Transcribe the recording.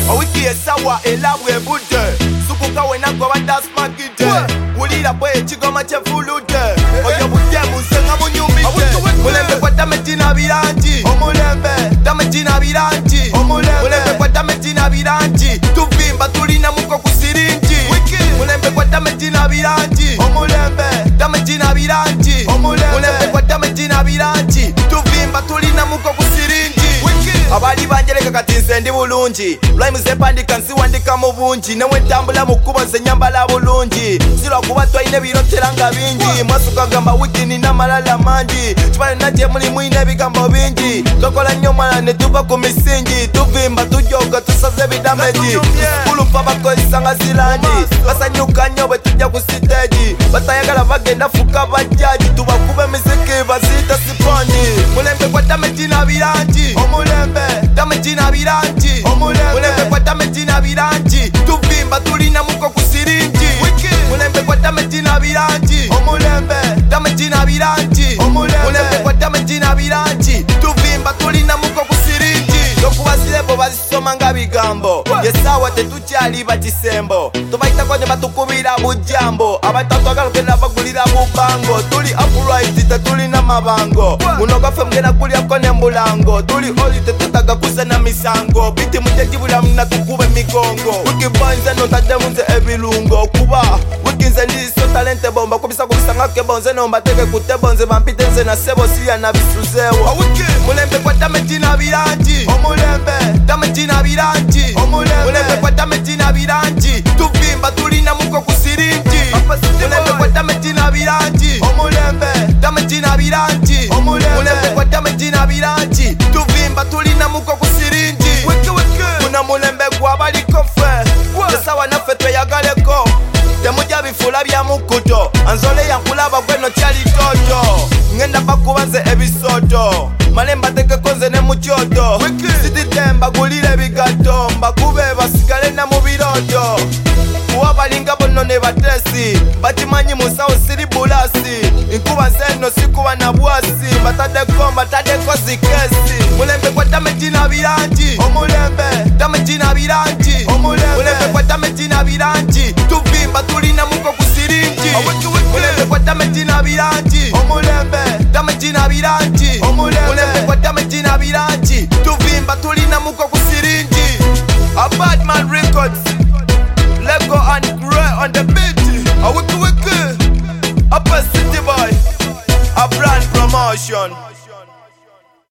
Owiki esawa elabwe budde Sukuka wena kwa wanda smakide Ulira bwe chigoma chefulude Oyo budde musenga munyumide Mulembe kwa tametina biranji Omulembe tametina biranji Mulembe kwa tametina biranji Tuvimba tulina muko kusirinji Mulembe kwa tametina biranji Omulembe tametina biranji Mulembe kwa tametina biranji Tuvimba tulina muko kusirinji Abali banjeleka kati nse ndi bulungi Rhymes zepandika nsiwandika mu bungi Newe ntambula mu kkubo nze nyambala bulungi Sirwa kuba twalina ebirotera nga bingi Mwasuka gamba wiki nina malala mangi Kibale najje mulimu ina ebigambo bingi Tokola nnyo mwana ne tuva ku misingi Tuvimba tujoga tusaze ebidameji Kulufa bakozesa nga zilandi Basanyuka nnyo bwe tujja ku siteegi Batayagala bagenda fuka bajaji Tubakube emiziki baziyita siponji Mulembe kwa tametina birangi Omulembe tametina birangi Mulembe kwa tametina birangi Tuvimba tulina muko kusirinji Mulembe kwa tametina birangi Omulembe tametina birangi Mulembe kwa tametina birangi Tuvimba tulina muko kusirinji Dokubazilebo bazisoma nga bigambo Yesawa tetukyali bakisembo Tubaitako ne batukubira bujambo Abatatu agalugenda bagulira bubango Tuli upright tetulina mabango Muno gafe mgena kulyako nembulango Tuli oli tetutaga kusena misango Biti mujejibula mna tukube migongo Wiki bonze notade munze ebilungo Kuba wiki nze ndiso talente bomba Kubisa ngake bonze nomba teke kute bonze Bampite nze na sebo siya na bisuzewo Mulembe kwa tametina birangi Omulembe tametina birangi Mulembe kwa tametina birangi Tuvimba tulina muko kusirinji Mulembe kwa tametina birangi Omulembe tametina birangi Mulembe kwa tametina birangi Tuvimba tulina muko kusirinji Muna mulembe gwa baliko fe Yesawa naffe tweyagaleko Temuja bifula bya mukuto Anzole yankulaba gweno tyali toto Ngenda bakuba nze ebisoto Malemba tekeko nze ne muchoto Sititemba gulire bigato Mbakube basigale na mubiroto Kuwa balinga bono ne batesi Bachimanyi musawo siri bulasi Nkuba nseno sikuba na bwasi Batadeko mbatadeko zikesi Mulembe kwa tametina birangi Omulembe tametina birangi Mulembe kwa tametina birangi Tuvimba tulina muko kusirinji Mulembe kwa tametina birangi Omulembe tametina birangi Mulembe kwa tametina